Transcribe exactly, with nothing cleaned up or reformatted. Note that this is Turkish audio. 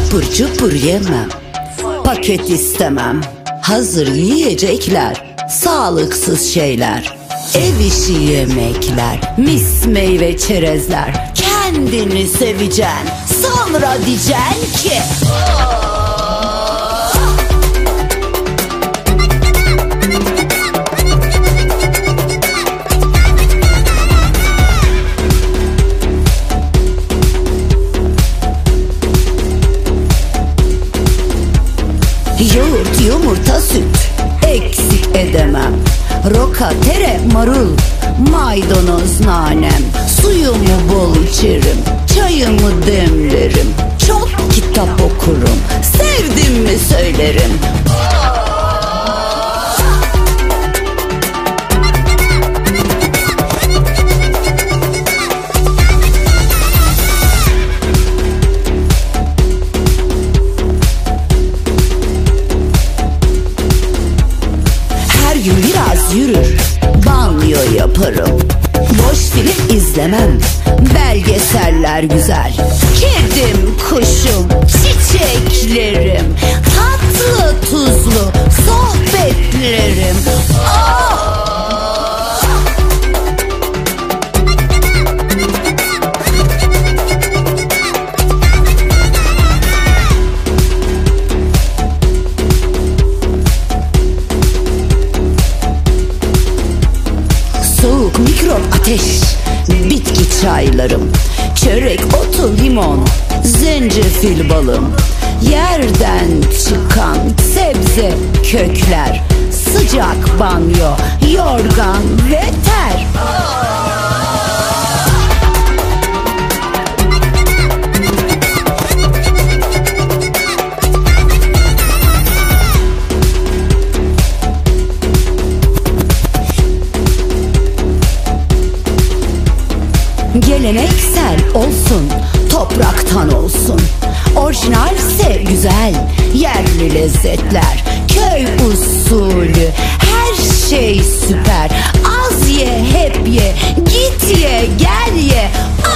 Çapur çupur yemem, paket istemem. Hazır yiyecekler, sağlıksız şeyler. Ev işi yemekler, mis meyve çerezler. Kendini seveceksin, sonra diyeceksin ki yoğurt, yumurta, süt eksik edemem. Roka, tere, marul, maydanoz, nanem. Suyumu bol içerim, çayımı demlerim. Çok kitap okurum, sevdim mi söylerim. Her gün biraz yürür, banyo yaparım. Boş film izlemem, belgeseller güzel. Kedim, kuşum, çiçeklerim, tatlı tuzlu sohbetlerim. Oh! Soğuk, mikrop, ateş, bitki çaylarım. Çörek, otu, limon, zencefil balım. Yerden çıkan sebze, kökler. Sıcak banyo, yorgan ve ter. Geleneksel olsun, topraktan olsun. Orijinalse güzel, yerli lezzetler. Köy usulü, her şey süper. Az ye, hep ye, git ye, gel ye.